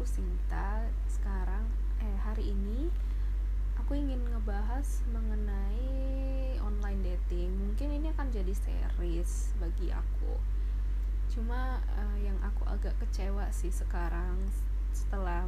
aku Sinta. Hari ini aku ingin ngebahas mengenai online dating. Mungkin ini akan jadi series bagi aku. Cuma yang aku agak kecewa sih sekarang setelah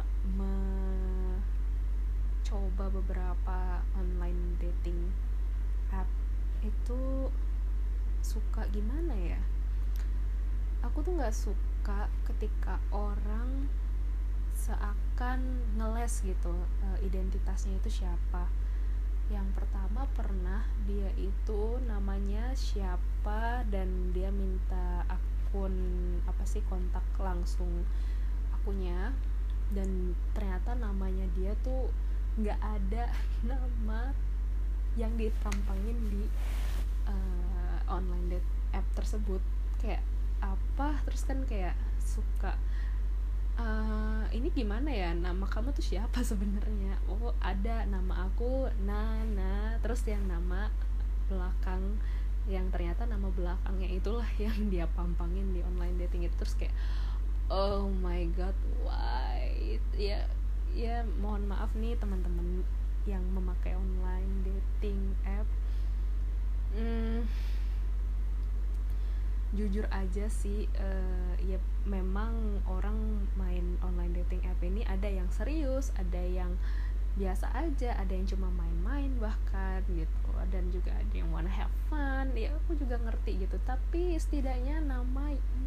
mencoba beberapa online dating app itu, suka gimana ya? Aku tuh nggak suka ketika orang seakan ngeles gitu identitasnya itu siapa. Yang pertama, pernah dia itu namanya siapa dan dia minta akun kontak langsung akunnya, dan ternyata namanya dia tuh nggak ada nama yang ditampangin di online date app tersebut. Kayak apa, terus kan kayak suka ini gimana ya, nama kamu tuh siapa sebenarnya? Oh, ada nama aku Nana, terus yang nama belakang, yang ternyata nama belakangnya itulah yang dia pampangin di online dating itu. Terus kayak oh my god, why? Ya mohon maaf nih teman-teman yang memakai online dating app. Jujur aja sih, ya memang orang main online dating app ini ada yang serius, ada yang biasa aja, ada yang cuma main-main bahkan gitu, dan juga ada yang wanna have fun. Ya aku juga ngerti gitu, tapi setidaknya nama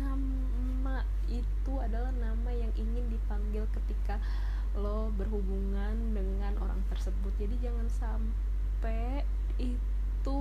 itu adalah nama yang ingin dipanggil ketika lo berhubungan dengan orang tersebut. Jadi jangan sampai itu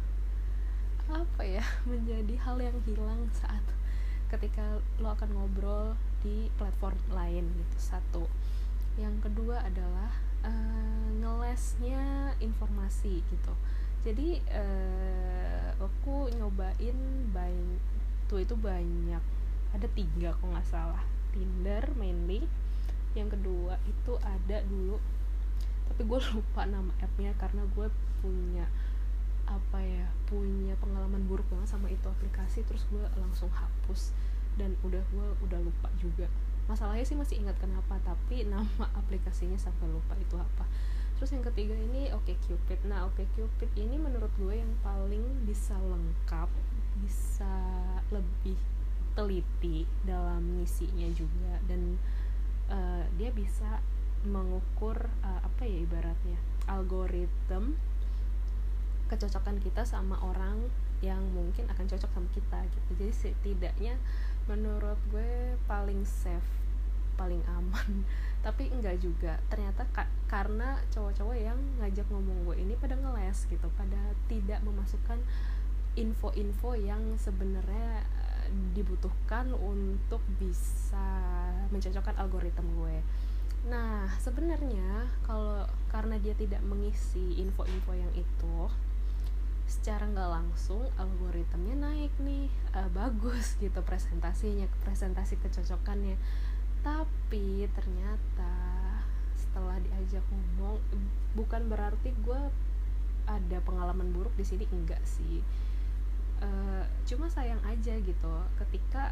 menjadi hal yang hilang saat ketika lo akan ngobrol di platform lain gitu. Satu. Yang kedua adalah ngelesnya informasi gitu. Jadi aku nyobain itu banyak, ada 3 kalau nggak salah. Tinder mainly, yang kedua itu ada dulu tapi gue lupa nama appnya karena gue punya pengalaman buruk banget sama itu aplikasi, terus gue langsung hapus dan gue udah lupa juga. Masalahnya sih masih ingat kenapa, tapi nama aplikasinya sampai lupa itu apa. Terus yang ketiga ini OkCupid. Nah, OkCupid ini menurut gue yang paling bisa lengkap, bisa lebih teliti dalam ngisinya juga, dan dia bisa mengukur ibaratnya algoritma kecocokan kita sama orang yang mungkin akan cocok sama kita gitu. Jadi setidaknya menurut gue paling safe, paling aman. Tapi enggak juga, ternyata karena cowok-cowok yang ngajak ngomong gue ini pada ngeles gitu, pada tidak memasukkan info-info yang sebenarnya dibutuhkan untuk bisa mencocokkan algoritma gue. Nah, sebenarnya karena dia tidak mengisi info-info yang itu, secara nggak langsung algoritmanya naik nih, bagus gitu presentasi kecocokannya. Tapi ternyata setelah diajak ngomong, bukan berarti gue ada pengalaman buruk di sini, enggak sih. Cuma sayang aja gitu ketika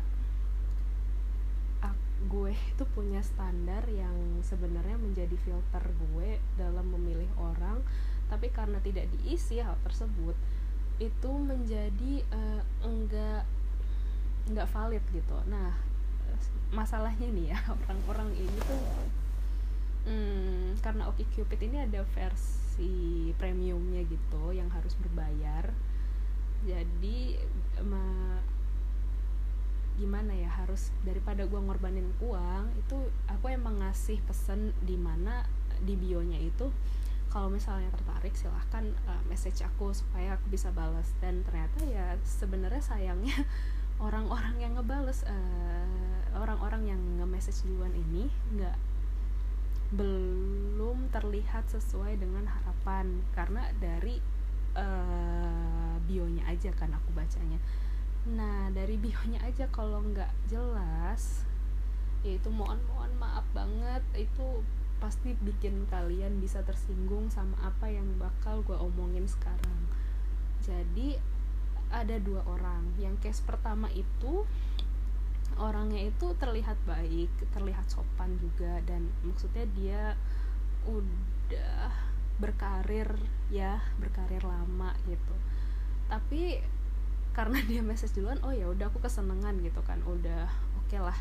gue itu punya standar yang sebenarnya menjadi filter gue dalam memilih orang, tapi karena tidak diisi hal tersebut, itu menjadi enggak valid gitu. Nah, masalahnya nih ya, orang-orang ini tuh karena OkCupid ini ada versi premiumnya gitu yang harus berbayar. Jadi gimana ya, harus daripada gue ngorbanin uang itu, aku emang ngasih pesan di mana di bionya itu kalau misalnya tertarik silahkan message aku supaya aku bisa balas. Dan ternyata ya sebenarnya sayangnya orang-orang yang ngebales, orang-orang yang nge-message duluan ini belum terlihat sesuai dengan harapan, karena dari bionya aja kan aku bacanya. Nah, dari bionya aja kalau nggak jelas, ya itu mohon maaf banget, itu pasti bikin kalian bisa tersinggung sama apa yang bakal gue omongin sekarang. Jadi ada 2 orang. Yang case pertama itu orangnya itu terlihat baik, terlihat sopan juga, dan maksudnya dia udah berkarir ya, berkarir lama gitu. Tapi karena dia message duluan, oh ya udah aku kesenengan gitu kan, udah oke lah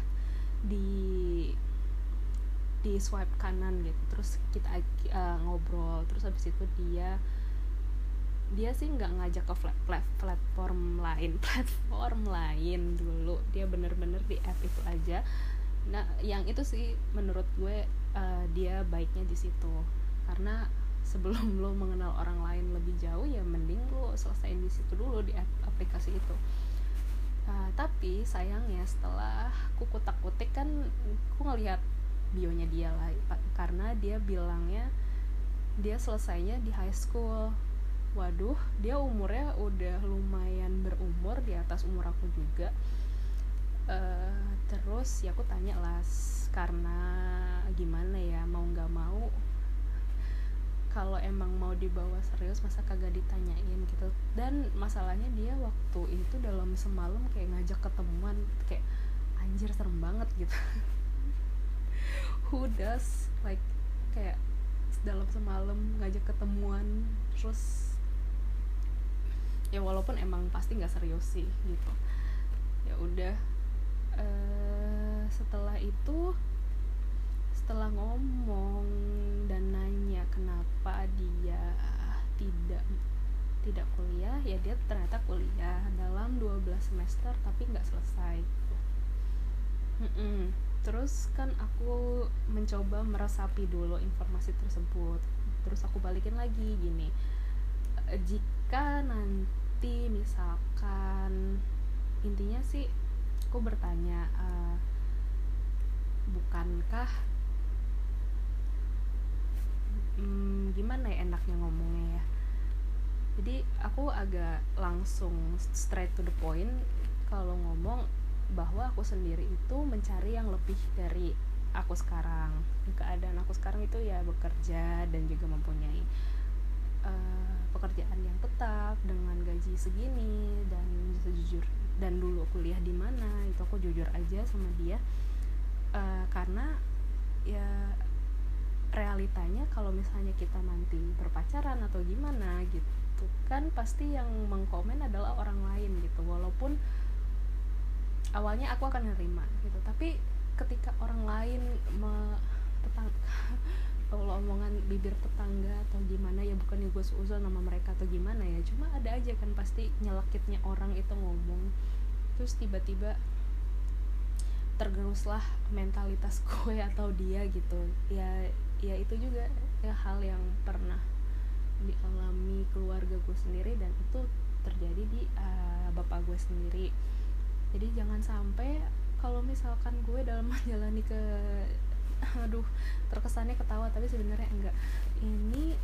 di swipe kanan gitu. Terus kita ngobrol, terus habis itu dia sih nggak ngajak ke platform lain dulu, dia bener-bener di app itu aja. Nah yang itu sih menurut gue dia baiknya di situ, karena sebelum lo mengenal orang lain lebih jauh ya mending lo selesain di situ dulu, di aplikasi itu. Tapi sayangnya setelah ku kutak-kutik kan, ku ngelihat bionya dia lah, karena dia bilangnya dia selesainya di high school. Waduh, dia umurnya udah lumayan berumur, di atas umur aku juga. Terus ya aku tanya lah, karena gimana ya, mau nggak mau kalau emang mau dibawa serius masa kagak ditanyain gitu. Dan masalahnya dia waktu itu dalam semalam kayak ngajak ketemuan, kayak anjir serem banget gitu. Who does like kayak dalam semalam ngajak ketemuan, terus ya walaupun emang pasti nggak serius sih gitu. Ya udah, setelah itu, setelah ngomong dan nanya kenapa dia tidak kuliah, ya dia ternyata kuliah dalam 12 semester tapi nggak selesai gitu. Terus kan aku mencoba meresapi dulu informasi tersebut, terus aku balikin lagi gini, jika nanti misalkan, intinya sih aku bertanya, bukankah gimana ya enaknya ngomongnya ya, jadi aku agak langsung straight to the point kalau ngomong bahwa aku sendiri itu mencari yang lebih dari aku sekarang. Keadaan aku sekarang itu ya bekerja dan juga mempunyai pekerjaan yang tetap dengan gaji segini, dan sejujur, dan dulu kuliah di mana itu aku jujur aja sama dia, karena ya realitanya kalau misalnya kita nanti berpacaran atau gimana gitu kan, pasti yang mengkomen adalah orang lain gitu. Walaupun awalnya aku akan nerima gitu, tapi ketika orang lain kalau omongan bibir tetangga atau gimana, ya bukannya gue seuzon sama mereka atau gimana ya, cuma ada aja kan pasti nyelekitnya orang itu ngomong, terus tiba-tiba tergeruslah mentalitas gue atau dia gitu. Ya itu juga ya hal yang pernah dialami keluarga gue sendiri, dan itu terjadi di bapak gue sendiri. Jadi jangan sampai kalau misalkan gue dalam menjalani terkesannya ketawa tapi sebenarnya enggak, ini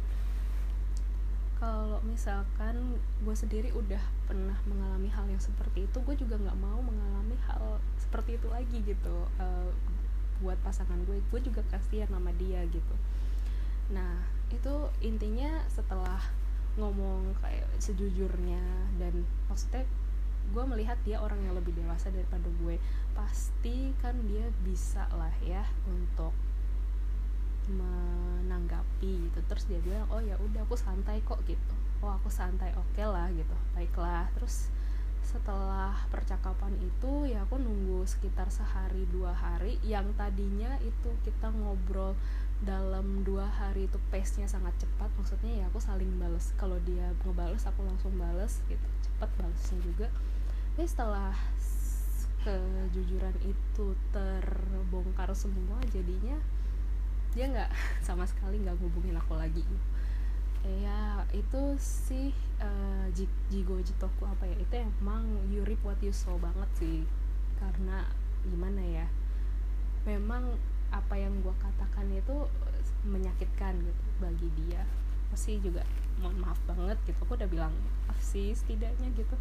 kalau misalkan gue sendiri udah pernah mengalami hal yang seperti itu, gue juga nggak mau mengalami hal seperti itu lagi gitu. Buat pasangan gue juga kasihan sama dia gitu. Nah itu intinya setelah ngomong kayak sejujurnya, dan maksudnya gue melihat dia orang yang lebih dewasa daripada gue, pasti kan dia bisa lah ya untuk menanggapi gitu. Terus dia bilang, oh ya udah aku santai kok gitu. Oh aku santai, oke lah gitu, baiklah. Terus setelah percakapan itu ya aku nunggu sekitar sehari 2 hari, yang tadinya itu kita ngobrol dalam 2 hari itu pace-nya sangat cepat, maksudnya ya aku saling balas, kalau dia ngebales aku langsung balas gitu, cepat balasnya juga. Setelah kejujuran itu terbongkar semua, jadinya dia nggak sama sekali nggak hubungin aku lagi. Ya itu sih jigo jitoku apa ya, itu emang you reap what you sow banget sih. Karena gimana ya, memang apa yang gue katakan itu menyakitkan gitu bagi dia. Pasti juga mohon maaf banget gitu, aku udah bilang maaf sih setidaknya gitu.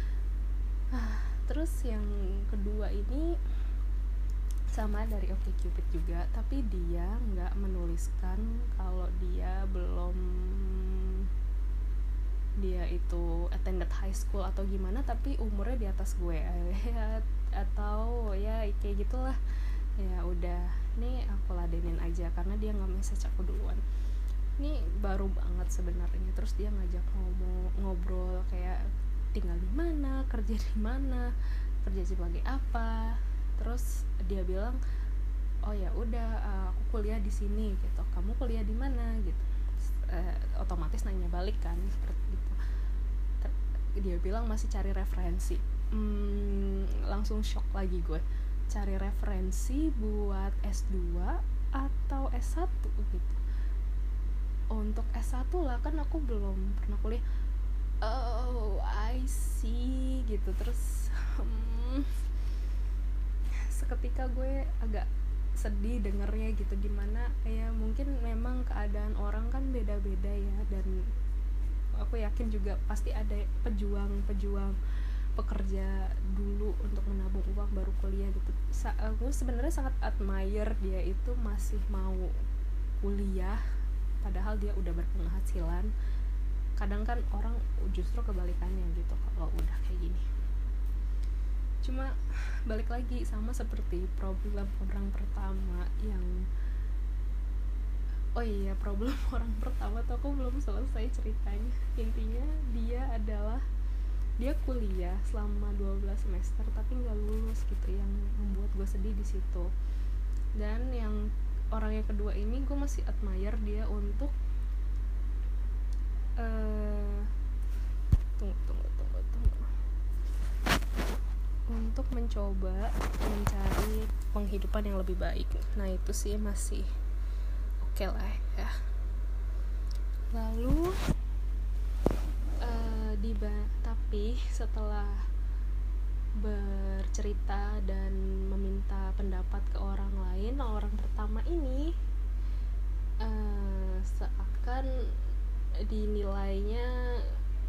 Terus yang kedua ini sama dari OkCupid juga, tapi dia nggak menuliskan kalau dia itu attended high school atau gimana, tapi umurnya di atas gue atau ya kayak gitulah. Ya udah, nih aku ladenin aja karena dia nggak message aku duluan. Ini baru banget sebenarnya. Terus dia ngajak ngobrol kayak tinggal di mana, kerja di mana, kerja sebagai apa. Terus dia bilang, oh ya udah, aku kuliah di sini gitu, kamu kuliah di mana gitu. Otomatis nanya balik kan seperti itu. Dia bilang masih cari referensi. Langsung shock lagi gue, cari referensi buat S2 atau S1 gitu. Untuk S1 lah, kan aku belum pernah kuliah. Oh, I see gitu. Terus seketika gue agak sedih dengernya gitu, dimana ya mungkin memang keadaan orang kan beda-beda ya, dan aku yakin juga pasti ada pejuang pekerja dulu untuk menabung uang baru kuliah gitu. Aku sebenarnya sangat admire dia itu masih mau kuliah padahal dia udah berpenghasilan. Kadang kan orang justru kebalikannya gitu kalau udah kayak gini. Cuma balik lagi sama seperti problem orang pertama yang problem orang pertama tuh aku belum selesai ceritanya. Intinya dia kuliah selama 12 semester tapi nggak lulus gitu, yang membuat gue sedih di situ. Dan yang orang yang kedua ini gue masih admire dia untuk tunggu untuk mencoba mencari penghidupan yang lebih baik. Nah itu sih masih oke lah ya. Lalu tapi setelah bercerita dan meminta pendapat ke orang lain, orang pertama ini seakan dinilainya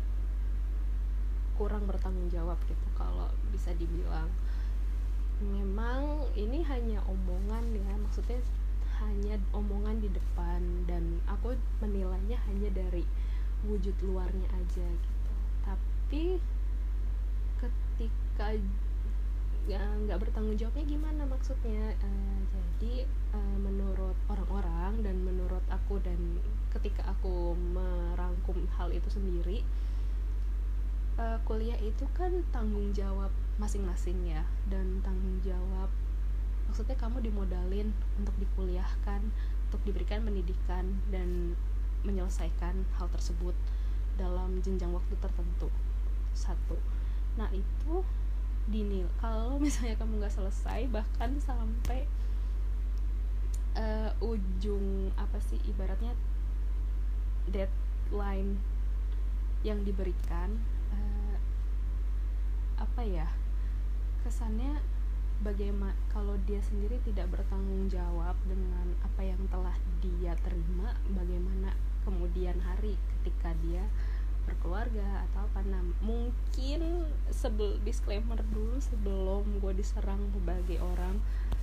kurang bertanggung jawab gitu, kalau bisa dibilang. Memang ini hanya omongan ya, maksudnya hanya omongan di depan, dan aku menilainya hanya dari wujud luarnya aja gitu. Tapi ketika nggak bertanggung jawabnya gimana maksudnya? Jadi menurut orang-orang dan menurut aku, dan ketika aku merangkum hal itu sendiri, kuliah itu kan tanggung jawab masing-masing ya, dan tanggung jawab maksudnya kamu dimodalin untuk dikuliahkan, untuk diberikan pendidikan dan menyelesaikan hal tersebut dalam jenjang waktu tertentu. Satu. Nah itu dinilai kalau misalnya kamu nggak selesai, bahkan sampai ujung ibaratnya deadline yang diberikan, kesannya bagaimana kalau dia sendiri tidak bertanggung jawab dengan apa yang telah dia terima, bagaimana kemudian hari ketika dia berkeluarga atau apa. Nah mungkin disclaimer dulu sebelum gue diserang sebagai orang,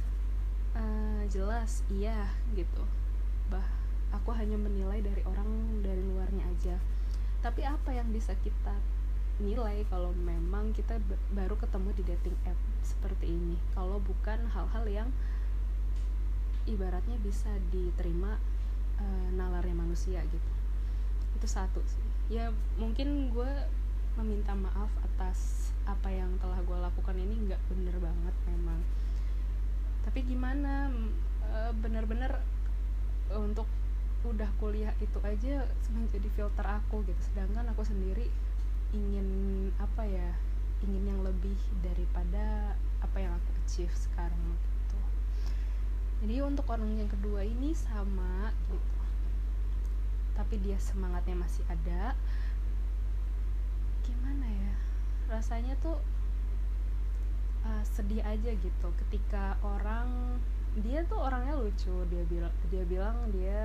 jelas iya gitu, aku hanya menilai dari orang dari luarnya aja. Tapi apa yang bisa kita nilai kalau memang kita baru ketemu di dating app seperti ini, kalau bukan hal-hal yang ibaratnya bisa diterima nalarnya manusia gitu. Itu satu sih ya. Mungkin gue meminta maaf atas apa yang telah gue lakukan ini, nggak bener banget memang. Tapi gimana, bener-bener untuk udah kuliah itu aja menjadi filter aku gitu, sedangkan aku sendiri ingin yang lebih daripada apa yang aku achieve sekarang gitu. Jadi untuk orang yang kedua ini sama gitu, tapi dia semangatnya masih ada. Gimana ya, rasanya tuh sedih aja gitu ketika dia tuh orangnya lucu. Dia bilang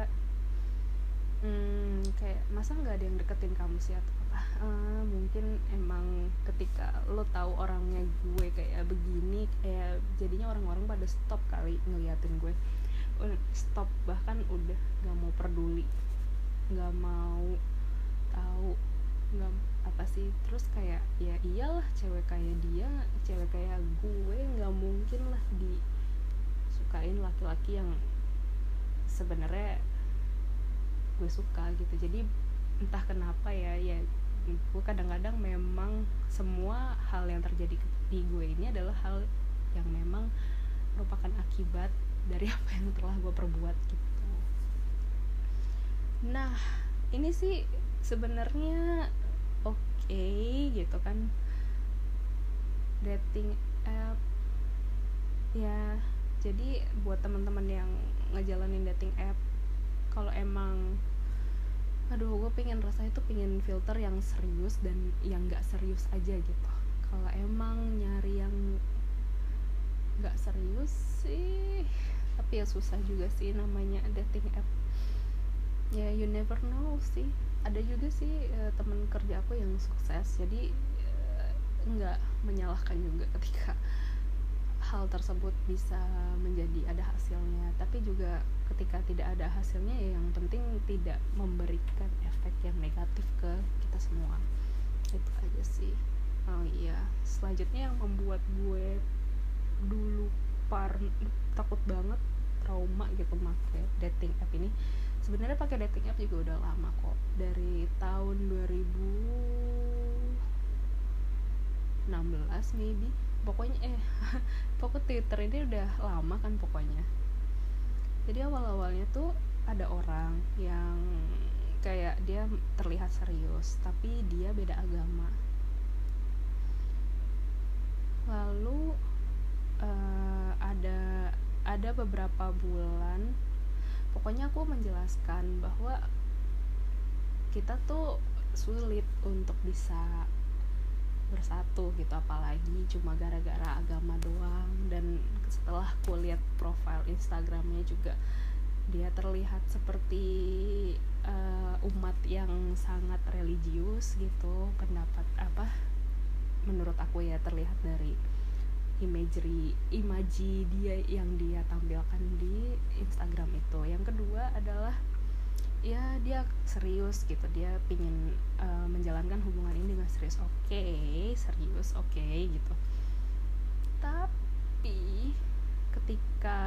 kayak masa nggak ada yang deketin kamu sih atau apa. Mungkin emang ketika lo tahu orangnya gue kayak begini, kayak jadinya orang-orang pada stop kali ngeliatin gue, stop, bahkan udah nggak mau peduli, nggak mau tahu, nggak apa sih. Terus kayak ya iyalah, cewek kayak dia, cewek kayak gue nggak mungkin lah ngegodain laki-laki yang sebenarnya gue suka gitu. Jadi entah kenapa ya gue kadang-kadang memang semua hal yang terjadi di gue ini adalah hal yang memang merupakan akibat dari apa yang telah gue perbuat gitu. Nah ini sih sebenarnya oke gitu kan, dating app ya. Jadi buat teman-teman yang ngejalanin dating app, kalau emang gue pengen rasanya tuh pengen filter yang serius dan yang nggak serius aja gitu. Kalau emang nyari yang nggak serius sih, tapi ya susah juga sih, namanya dating app ya, you never know sih. Ada juga sih teman kerja aku yang sukses, jadi nggak menyalahkan juga ketika hal tersebut bisa menjadi ada hasilnya, tapi juga ketika tidak ada hasilnya ya yang penting tidak memberikan efek yang negatif ke kita semua. Itu aja sih. Oh iya, selanjutnya yang membuat gue dulu takut banget, trauma gitu pakai dating app ini. Sebenarnya pakai dating app juga udah lama kok, dari tahun 2016 maybe. Pokoknya pokoknya Twitter ini udah lama kan pokoknya. Jadi awal-awalnya tuh ada orang yang kayak dia terlihat serius tapi dia beda agama. Lalu ada beberapa bulan pokoknya aku menjelaskan bahwa kita tuh sulit untuk bisa bersatu gitu, apalagi cuma gara-gara agama doang. Dan setelah aku lihat profile Instagramnya juga, dia terlihat seperti umat yang sangat religius gitu. Pendapat menurut aku ya, terlihat dari imaji dia yang dia tampilkan di Instagram itu. Yang kedua adalah ya dia serius gitu, dia pingin menjalankan hubungan ini dengan serius. Serius gitu. Tapi ketika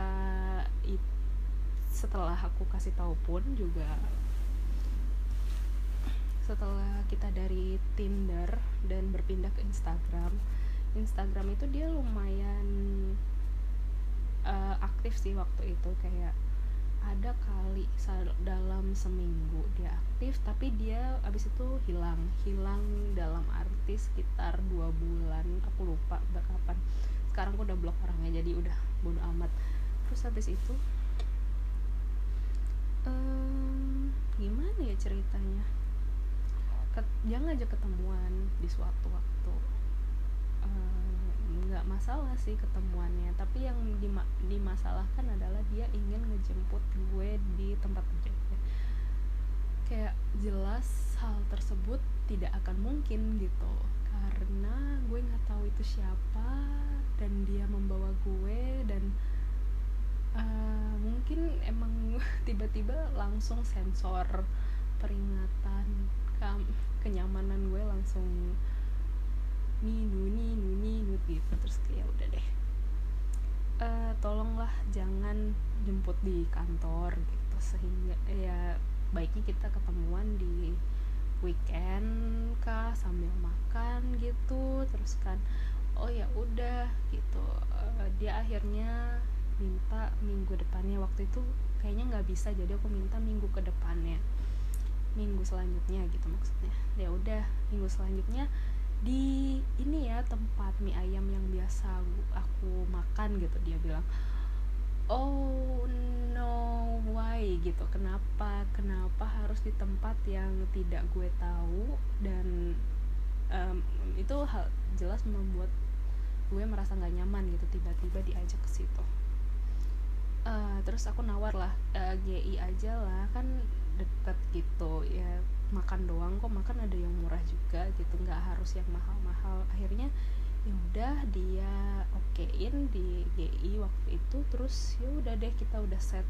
setelah aku kasih tahu pun juga, setelah kita dari Tinder dan berpindah ke Instagram itu dia lumayan aktif sih waktu itu. Kayak ada kali dalam seminggu dia aktif, tapi dia abis itu hilang dalam arti sekitar 2 bulan, aku lupa kapan. Sekarang aku udah blok orangnya, jadi udah bodo amat. Terus habis itu gimana ya ceritanya, dia ngajak ketemuan di suatu waktu. Nggak masalah sih ketemuannya, tapi yang dimasalahkan adalah dia ingin ngejemput gue di tempat kerjanya. Kayak jelas hal tersebut tidak akan mungkin gitu, karena gue nggak tahu itu siapa dan dia membawa gue. Dan mungkin emang tiba-tiba langsung sensor peringatan kenyamanan gue langsung ninu gitu. Terus kayak udah deh, tolonglah jangan jemput di kantor gitu, sehingga ya baiknya kita ketemuan di weekend kah sambil makan gitu. Terus kan oh ya udah gitu. Dia akhirnya minta minggu depannya, waktu itu kayaknya nggak bisa, jadi aku minta minggu ke depannya, minggu selanjutnya gitu maksudnya. Ya udah, minggu selanjutnya di ini ya, tempat mie ayam yang biasa aku makan gitu. Dia bilang, oh no, why gitu, kenapa harus di tempat yang tidak gue tahu. Dan itu hal jelas membuat gue merasa nggak nyaman gitu, tiba-tiba diajak ke situ. Terus aku nawar lah, GI aja lah, kan deket gitu ya, makan doang kok, makan ada yang murah juga gitu, nggak harus yang mahal-mahal. Akhirnya ya udah dia okein di GI waktu itu. Terus ya udah deh, kita udah set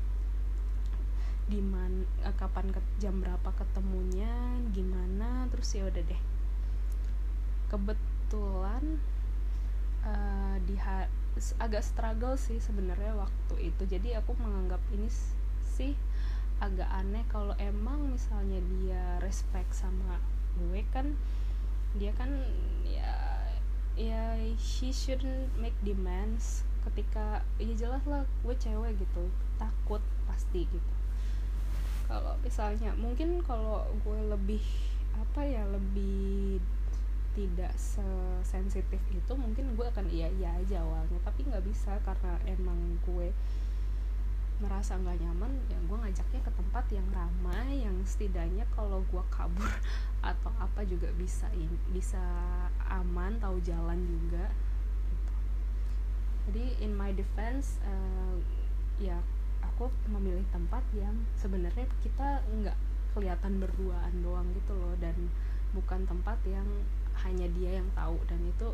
kapan jam berapa ketemunya gimana. Terus ya udah deh, kebetulan agak struggle sih sebenarnya waktu itu. Jadi aku menganggap ini sih agak aneh kalau emang misalnya dia respect sama gue kan, dia kan ya she shouldn't make demands ketika ya jelas lah gue cewek gitu, takut pasti gitu. Kalau misalnya mungkin kalau gue lebih lebih tidak sesensitif itu, mungkin gue akan iya aja awalnya, tapi nggak bisa karena emang gue merasa nggak nyaman, ya gue ngajaknya ke tempat yang ramai, yang setidaknya kalau gue kabur atau apa juga bisa aman, tahu jalan juga gitu. Jadi in my defense, ya aku memilih tempat yang sebenarnya kita nggak kelihatan berduaan doang gitu loh, dan bukan tempat yang hanya dia yang tahu, dan itu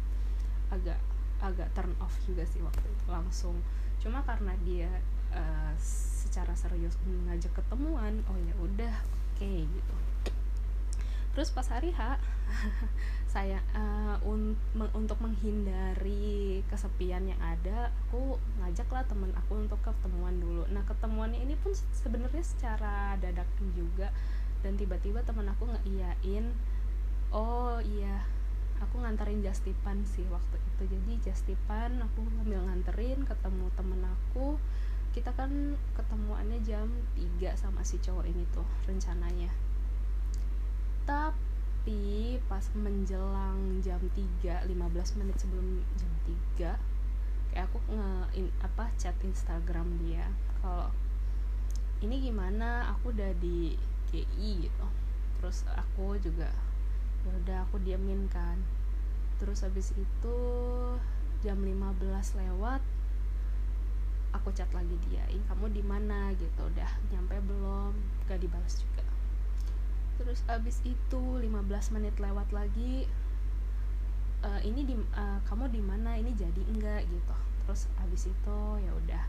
agak turn off juga sih waktu itu langsung. Cuma karena dia secara serius ngajak ketemuan, oh ya udah oke gitu. Terus pas hari H saya untuk menghindari kesepian yang ada, aku ngajaklah teman aku untuk ketemuan dulu. Nah ketemuannya ini pun sebenarnya secara dadakan juga, dan tiba-tiba teman aku ngeiyain, oh iya aku nganterin Justipan sih waktu itu. Jadi Justipan aku ngambil nganterin, ketemu temen aku, kita kan ketemuannya jam 3 sama si cowok ini tuh rencananya. Tapi pas menjelang jam 3, 15 menit sebelum jam 3, kayak aku chat Instagram dia, kalau ini gimana, aku udah di GI gitu. Terus aku juga ya udah aku diamin kan. Terus habis itu jam 15 lewat aku chat lagi dia, kamu di mana gitu, udah nyampe belum, gak dibalas juga. Terus abis itu 15 menit lewat lagi, kamu di mana, ini jadi enggak gitu. Terus abis itu ya udah,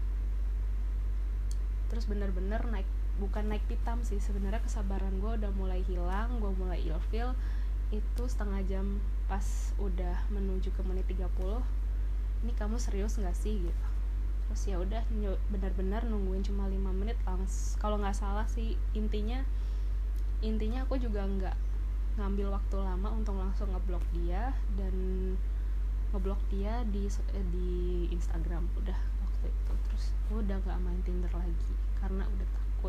terus bener-bener bukan naik pitam sih sebenarnya, kesabaran gue udah mulai hilang, gue mulai ilfeel. Itu setengah jam pas udah menuju ke menit 30, ini kamu serius nggak sih gitu. Terus ya udah benar-benar nungguin cuma 5 menit kalau nggak salah sih. Intinya aku juga nggak ngambil waktu lama untuk langsung ngeblok dia, dan ngeblok dia di Instagram udah waktu itu. Terus udah nggak main Tinder lagi karena udah takut.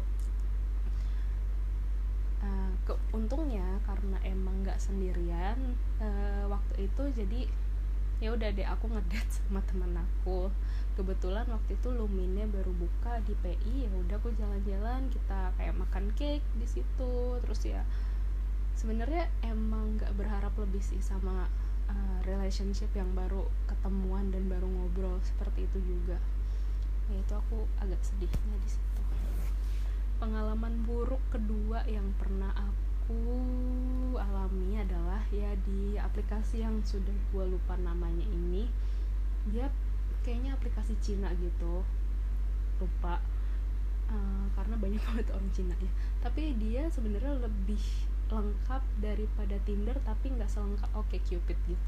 Untungnya karena emang nggak sendirian waktu itu, jadi ya udah deh aku ngedate sama teman aku. Kebetulan waktu itu Luminnya baru buka di PI, ya udah aku jalan-jalan, kita kayak makan cake di situ. Terus ya sebenarnya emang nggak berharap lebih sih sama relationship yang baru ketemuan dan baru ngobrol seperti itu juga. Ya itu aku agak sedihnya di situ. Pengalaman buruk kedua yang pernah aku alami adalah ya di aplikasi yang sudah gue lupa namanya ini. Dia kayaknya aplikasi Cina gitu, lupa karena banyak banget orang Cina ya. Tapi dia sebenarnya lebih lengkap daripada Tinder, tapi nggak selengkap OkCupid gitu.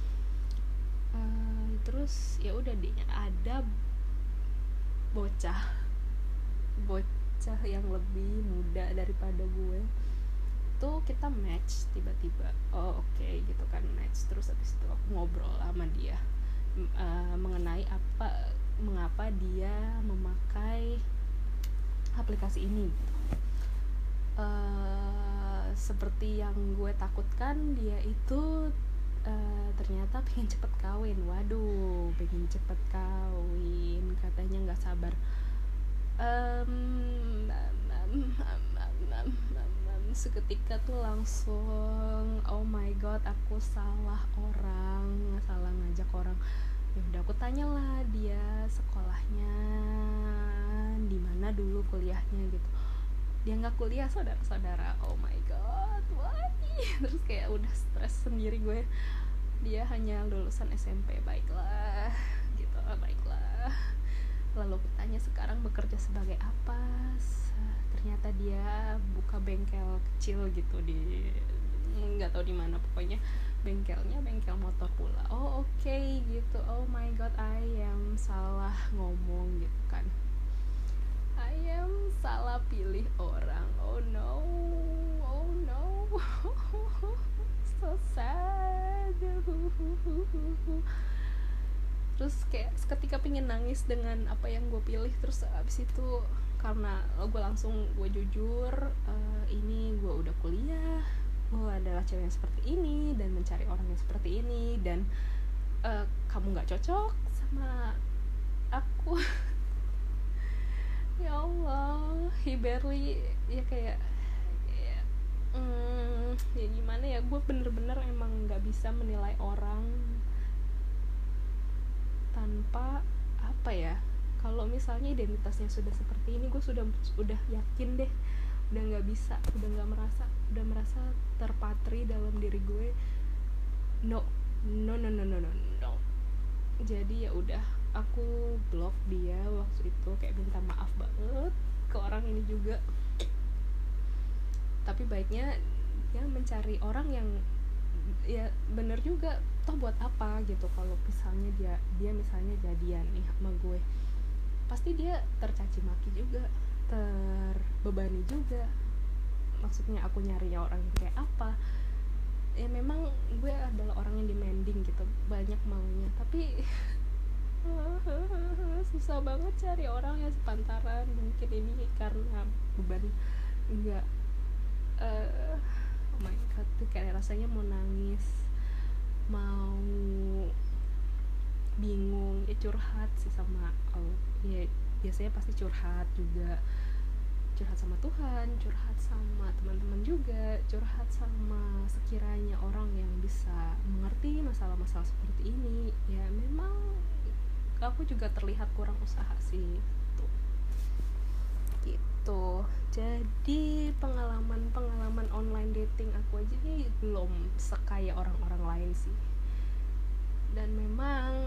Terus ya udah deh, ada bocah yang lebih muda daripada gue tuh, kita match tiba-tiba. Oh oke, gitu kan, match. Terus habis itu aku ngobrol sama dia mengenai mengapa dia memakai aplikasi ini gitu. Seperti yang gue takutkan, dia itu ternyata pengen cepet kawin. Waduh, pengen cepet kawin, katanya nggak sabar. Seketika tuh langsung oh my god, aku salah ngajak orang. Ya udah aku tanyalah dia sekolahnya di mana dulu, kuliahnya gitu. Dia nggak kuliah, saudara-saudara. Oh my god, why? Terus kayak udah stres sendiri gue. Dia hanya lulusan SMP. Baiklah gitu, baiklah. Lalu aku tanya sekarang bekerja sebagai apa. Ternyata dia buka bengkel kecil gitu di nggak tahu di mana, pokoknya bengkelnya bengkel motor pula. Oh oke, gitu. Oh my god, I am salah ngomong gitu kan, I am salah pilih orang. Oh no, oh no. So sad. Terus kayak ketika pengen nangis dengan apa yang gue pilih, terus abis itu karena gue langsung gue jujur, ini gue udah kuliah, gue adalah cewek yang seperti ini dan mencari orang yang seperti ini, dan kamu nggak cocok sama aku. Ya Allah, he barely, ya kayak ya, ya gimana ya, gue bener-bener emang nggak bisa menilai orang tanpa apa ya, kalau misalnya identitasnya sudah seperti ini, gue udah yakin deh, udah nggak bisa, udah merasa terpatri dalam diri gue. No, no, no, no, no, no, no. Jadi ya udah, aku blok dia waktu itu, kayak minta maaf banget ke orang ini juga. Tapi baiknya ya mencari orang yang ya bener juga, toh buat apa gitu. Kalau misalnya dia misalnya jadian nih sama gue, pasti dia tercaci maki juga, terbebani juga. Maksudnya aku nyari orang yang kayak apa, ya memang gue adalah orang yang demanding gitu, banyak maunya, tapi susah banget cari orang yang sepantaran. Mungkin ini karena beban, enggak, oh my god, tuh kayak rasanya mau nangis, mau bingung, ya curhat sih sama ya biasanya pasti curhat juga, curhat sama Tuhan, curhat sama teman-teman juga, curhat sama sekiranya orang yang bisa mengerti masalah-masalah seperti ini. Ya memang aku juga terlihat kurang usaha sih gitu. Jadi pengalaman online dating aku aja nih belum sekaya orang-orang lain sih. Dan memang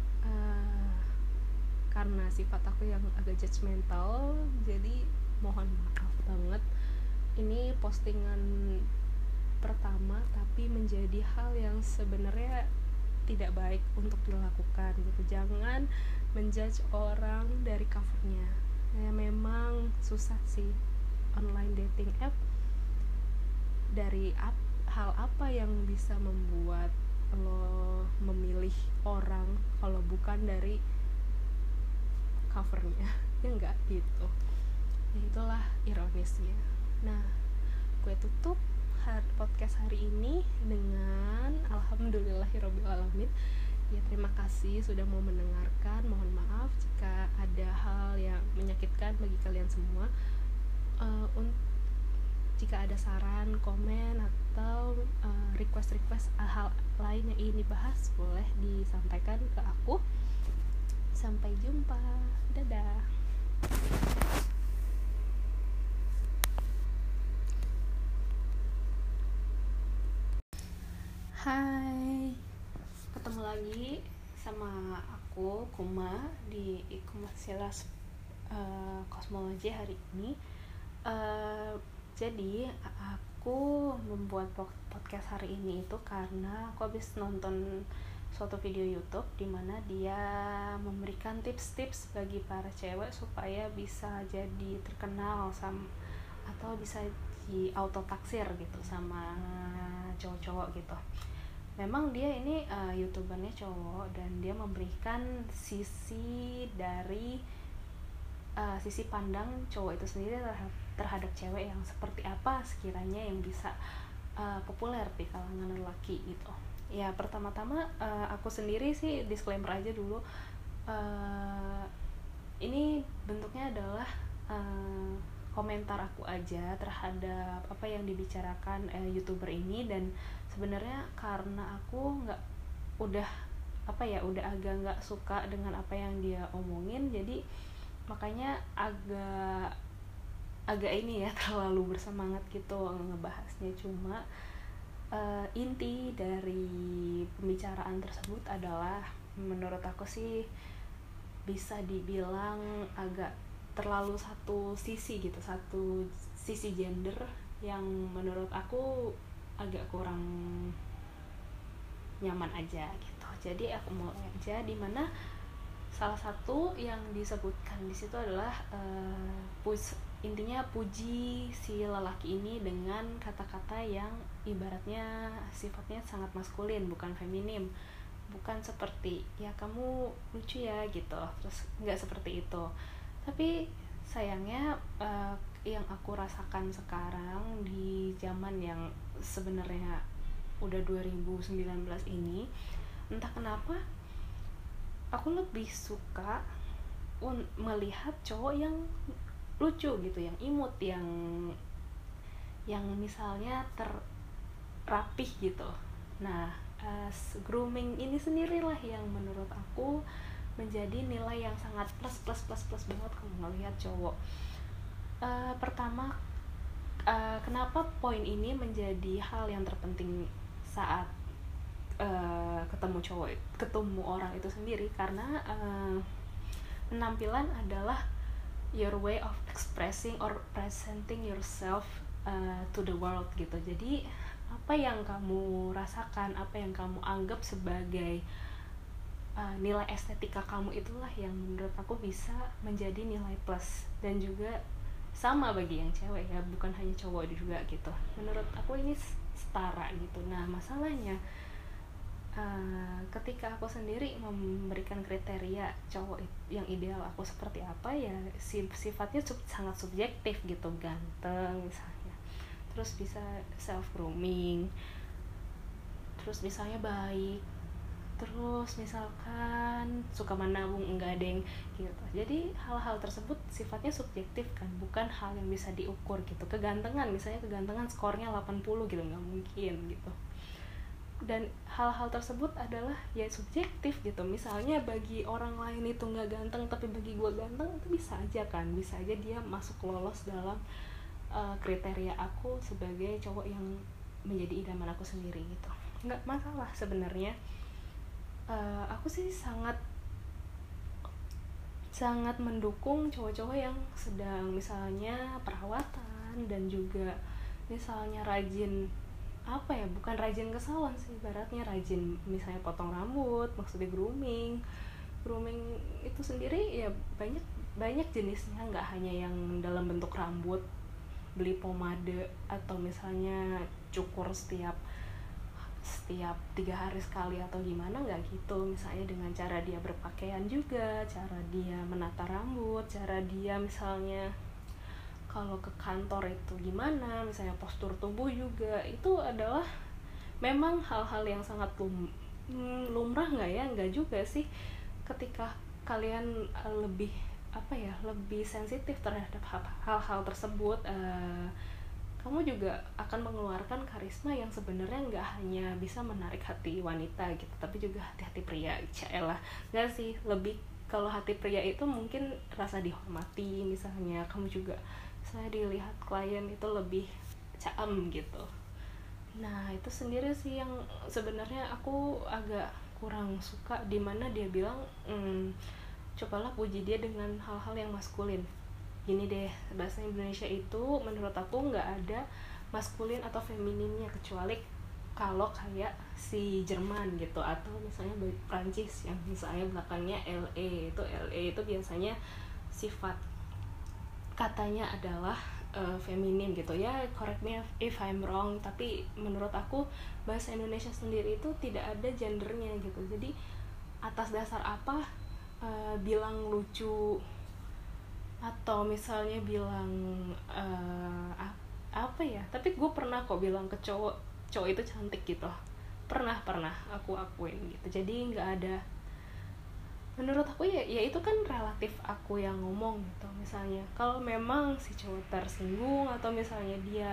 karena sifat aku yang agak judgmental, jadi mohon maaf banget, ini postingan pertama tapi menjadi hal yang sebenarnya tidak baik untuk dilakukan gitu. Jangan menjudge orang dari covernya. Ya memang susah sih online dating app. Dari hal apa yang bisa membuat lo memilih orang kalau bukan dari covernya? Ya enggak gitu. Ya itulah ironisnya. Nah, gue tutup podcast hari ini dengan alhamdulillahirobbilalamin. Ya terima kasih sudah mau mendengarkan. Mohon maaf jika ada hal yang menyakitkan bagi kalian semua. Jika ada saran, komen, atau request hal lain yang ingin dibahas, boleh disampaikan ke aku. Sampai jumpa, dadah. Hai, ketemu lagi sama aku Kuma di Ikumas Kosmologi hari ini. Jadi aku membuat podcast hari ini itu karena aku habis nonton suatu video YouTube di mana dia memberikan tips-tips bagi para cewek supaya bisa jadi terkenal atau bisa di auto taksir gitu sama cowok-cowok gitu. Memang dia ini youtubernya cowok, dan dia memberikan sisi dari sisi pandang cowok itu sendiri terhadap cewek yang seperti apa sekiranya yang bisa populer di kalangan lelaki gitu. Ya pertama-tama aku sendiri sih disclaimer aja dulu, ini bentuknya adalah komentar aku aja terhadap apa yang dibicarakan YouTuber ini. Dan sebenarnya karena aku udah agak nggak suka dengan apa yang dia omongin, jadi makanya agak ini ya terlalu bersemangat gitu ngebahasnya. Cuma inti dari pembicaraan tersebut adalah menurut aku sih bisa dibilang agak terlalu satu sisi gender yang menurut aku agak kurang nyaman aja gitu. Jadi aku mulai aja, dimana salah satu yang disebutkan di situ adalah intinya puji si lelaki ini dengan kata-kata yang ibaratnya sifatnya sangat maskulin, bukan feminim, bukan seperti ya kamu lucu ya gitu, terus nggak seperti itu. Tapi sayangnya yang aku rasakan sekarang di zaman yang sebenarnya udah 2019 ini, entah kenapa aku lebih suka melihat cowok yang lucu gitu, yang imut, yang misalnya terrapih gitu. Nah, grooming ini sendirilah yang menurut aku menjadi nilai yang sangat plus banget kalau ngelihat cowok. Pertama, kenapa poin ini menjadi hal yang terpenting saat ketemu orang itu sendiri, karena penampilan adalah your way of expressing or presenting yourself to the world gitu. Jadi apa yang kamu rasakan, apa yang kamu anggap sebagai nilai estetika kamu, itulah yang menurut aku bisa menjadi nilai plus. Dan juga sama bagi yang cewek ya, bukan hanya cowok juga gitu. Menurut aku ini setara gitu. Nah masalahnya ketika aku sendiri memberikan kriteria cowok yang ideal aku seperti apa, ya sifatnya sangat subjektif gitu. Ganteng misalnya, terus bisa self grooming, terus misalnya baik, terus misalkan suka menabung, enggak deng gitu. Jadi hal-hal tersebut sifatnya subjektif kan, bukan hal yang bisa diukur gitu. Kegantengan misalnya, kegantengan skornya 80 gitu, nggak mungkin gitu. Dan hal-hal tersebut adalah ya subjektif gitu. Misalnya bagi orang lain itu nggak ganteng, tapi bagi gue ganteng, itu bisa aja kan, bisa aja dia masuk lolos dalam kriteria aku sebagai cowok yang menjadi idaman aku sendiri gitu. Nggak masalah sebenarnya. Aku sih sangat mendukung cowok-cowok yang sedang misalnya perawatan, dan juga misalnya rajin bukan rajin ke salon sih, ibaratnya rajin misalnya potong rambut, maksudnya grooming itu sendiri ya banyak jenisnya, nggak hanya yang dalam bentuk rambut, beli pomade, atau misalnya cukur setiap 3 hari sekali atau gimana, nggak gitu. Misalnya dengan cara dia berpakaian juga, cara dia menata rambut, cara dia misalnya kalau ke kantor itu gimana, misalnya postur tubuh juga, itu adalah memang hal-hal yang sangat lumrah nggak ya? Nggak juga sih. Ketika kalian lebih sensitif terhadap hal-hal tersebut, kamu juga akan mengeluarkan karisma yang sebenarnya nggak hanya bisa menarik hati wanita gitu, tapi juga hati pria. Yaelah, nggak sih, lebih kalau hati pria itu mungkin rasa dihormati, misalnya kamu juga saya dilihat klien itu lebih caem gitu. Nah itu sendiri sih yang sebenarnya aku agak kurang suka, dimana dia bilang cobalah puji dia dengan hal-hal yang maskulin. Gini deh, bahasa Indonesia itu menurut aku nggak ada maskulin atau femininnya, kecuali kalau kayak si Jerman gitu, atau misalnya Prancis yang misalnya belakangnya LE itu biasanya sifat katanya adalah feminim gitu ya. Correct me if I'm wrong, tapi menurut aku bahasa Indonesia sendiri itu tidak ada gendernya gitu. Jadi atas dasar apa bilang lucu atau misalnya bilang apa ya, tapi gue pernah kok bilang ke cowok itu cantik gitu, pernah aku akuin gitu. Jadi nggak ada, menurut aku ya itu kan relatif aku yang ngomong gitu. Misalnya kalau memang si cowok tersinggung atau misalnya dia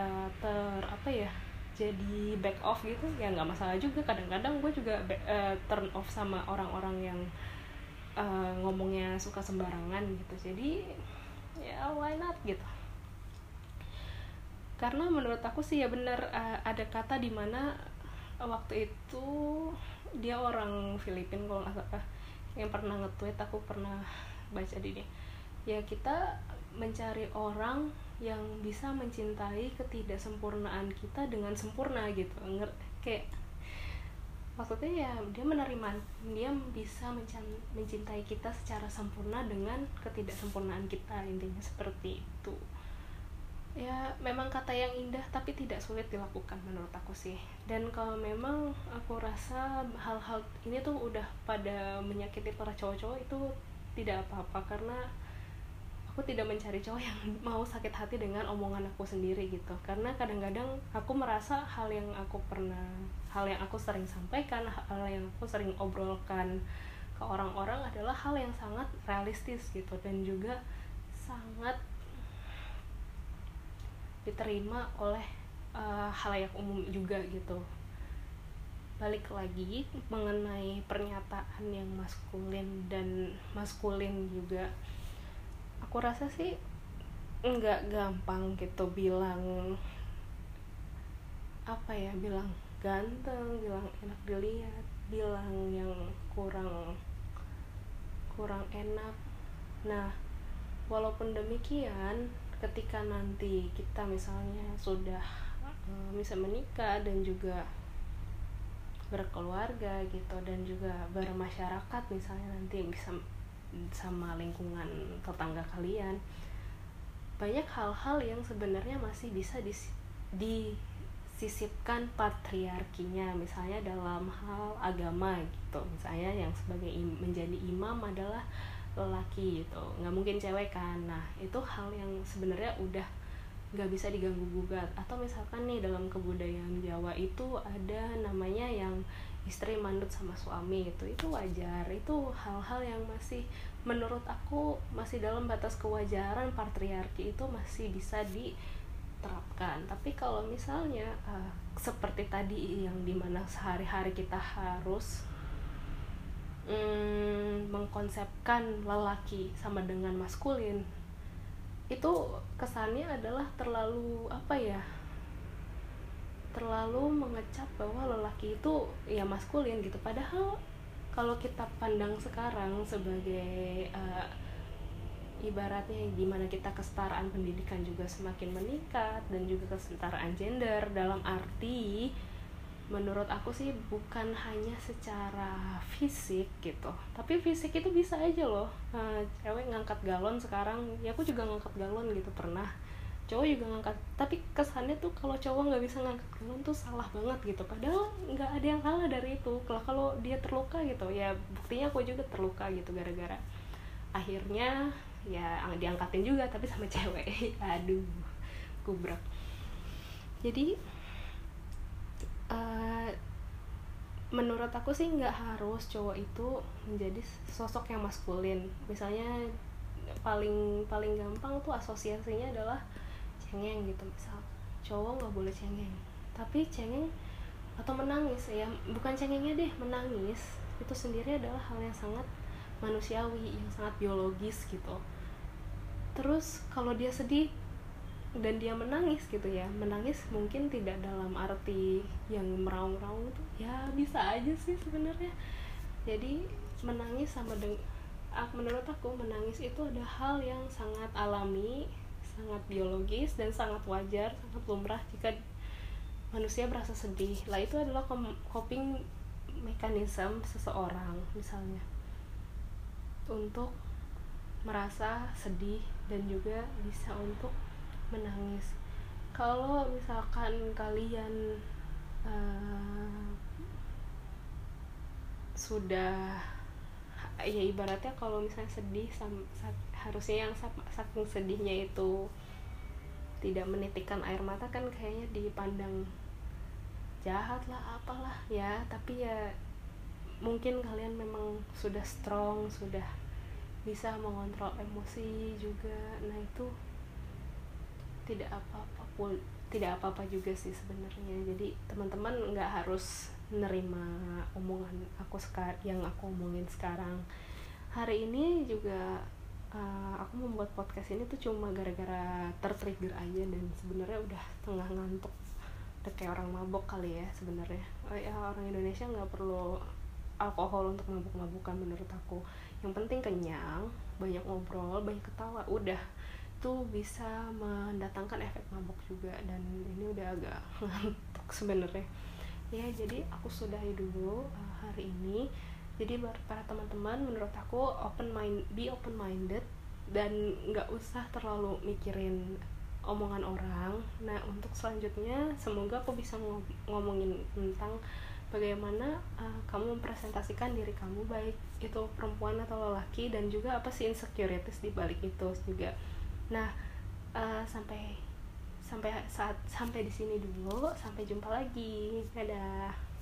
jadi back off gitu, ya nggak masalah juga. Kadang-kadang gue juga turn off sama orang-orang yang ngomongnya suka sembarangan gitu. Jadi ya why not gitu. Karena menurut aku sih ya benar, ada kata di mana waktu itu dia orang Filipina kalau nggak salah, yang pernah nge-tweet, aku pernah baca di ini. Ya kita mencari orang yang bisa mencintai ketidaksempurnaan kita dengan sempurna gitu. Kayak maksudnya ya dia bisa mencintai kita secara sempurna dengan ketidaksempurnaan kita, intinya seperti itu. Ya memang kata yang indah tapi tidak sulit dilakukan menurut aku sih. Dan kalau memang aku rasa hal-hal ini tuh udah pada menyakiti para cowok-cowok, itu tidak apa-apa, karena aku tidak mencari cowok yang mau sakit hati dengan omongan aku sendiri gitu. Karena kadang-kadang aku merasa hal yang aku sering sampaikan, hal yang aku sering obrolkan ke orang-orang adalah hal yang sangat realistis gitu, dan juga sangat diterima oleh halayak umum juga gitu. Balik lagi mengenai pernyataan yang maskulin juga, aku rasa sih nggak gampang gitu bilang bilang ganteng, bilang enak dilihat, bilang yang kurang enak. Nah, walaupun demikian, ketika nanti kita misalnya sudah bisa menikah dan juga berkeluarga gitu, dan juga bermasyarakat misalnya nanti bisa sama lingkungan tetangga kalian, banyak hal-hal yang sebenarnya masih bisa disisipkan patriarkinya, misalnya dalam hal agama gitu. Misalnya yang sebagai menjadi imam adalah lelaki gitu, nggak mungkin cewek kan. Nah itu hal yang sebenarnya udah nggak bisa diganggu gugat. Atau misalkan nih dalam kebudayaan Jawa itu ada namanya yang istri manut sama suami, itu wajar. Itu hal-hal yang masih menurut aku masih dalam batas kewajaran patriarki, itu masih bisa diterapkan. Tapi kalau misalnya seperti tadi yang dimana sehari-hari kita harus mengkonsepkan lelaki sama dengan maskulin, itu kesannya adalah terlalu terlalu mengecap bahwa lelaki itu ya maskulin gitu. Padahal kalau kita pandang sekarang sebagai ibaratnya gimana, kita kesetaraan pendidikan juga semakin meningkat, dan juga kesetaraan gender dalam arti menurut aku sih bukan hanya secara fisik gitu, tapi fisik itu bisa aja loh. Cewek ngangkat galon sekarang, ya aku juga ngangkat galon gitu pernah, cowok juga ngangkat. Tapi kesannya tuh kalau cowok nggak bisa ngangkat galon tuh salah banget gitu, padahal nggak ada yang kalah dari itu. Kalau dia terluka gitu, ya buktinya aku juga terluka gitu, gara-gara akhirnya ya diangkatin juga tapi sama cewek. Aduh, gubrak. Jadi menurut aku sih nggak harus cowok itu menjadi sosok yang maskulin. Misalnya paling gampang tuh asosiasinya adalah cengeng gitu. Misal cowok nggak boleh cengeng, tapi cengeng atau menangis, ya bukan cengengnya deh, menangis itu sendiri adalah hal yang sangat manusiawi, yang sangat biologis gitu. Terus kalau dia sedih dan dia menangis gitu ya, menangis mungkin tidak dalam arti yang meraung-raung tuh, ya bisa aja sih sebenarnya. Jadi menangis menurut aku menangis itu ada hal yang sangat alami, sangat biologis, dan sangat wajar, sangat lumrah jika manusia merasa sedih. Lah itu adalah coping mechanism seseorang misalnya untuk merasa sedih dan juga bisa untuk menangis. Kalau misalkan kalian sudah ya ibaratnya kalau misalnya sedih harusnya yang saking sedihnya itu tidak menitikkan air mata, kan kayaknya dipandang jahat lah apalah ya. Tapi ya mungkin kalian memang sudah strong, sudah bisa mengontrol emosi juga. Nah itu tidak apa-apa juga sih sebenarnya. Jadi teman-teman nggak harus nerima omongan aku yang aku omongin sekarang. Hari ini juga aku membuat podcast ini tuh cuma gara-gara tertrigger aja, dan sebenarnya udah tengah ngantuk, udah kayak orang mabok kali ya sebenarnya. Ya orang Indonesia nggak perlu alkohol untuk mabuk-mabukan menurut aku. Yang penting kenyang, banyak ngobrol, banyak ketawa, udah tuh bisa mendatangkan efek mabuk juga. Dan ini udah agak ngantuk sebenarnya. Ya, jadi aku sudahi dulu hari ini. Jadi buat para teman-teman, menurut aku be open minded dan nggak usah terlalu mikirin omongan orang. Nah, untuk selanjutnya semoga aku bisa ngomongin tentang bagaimana kamu mempresentasikan diri kamu, baik itu perempuan atau lelaki, dan juga apa sih insecurities di balik itu juga. Nah, sampai sampai di sini dulu. Sampai jumpa lagi. Dadah.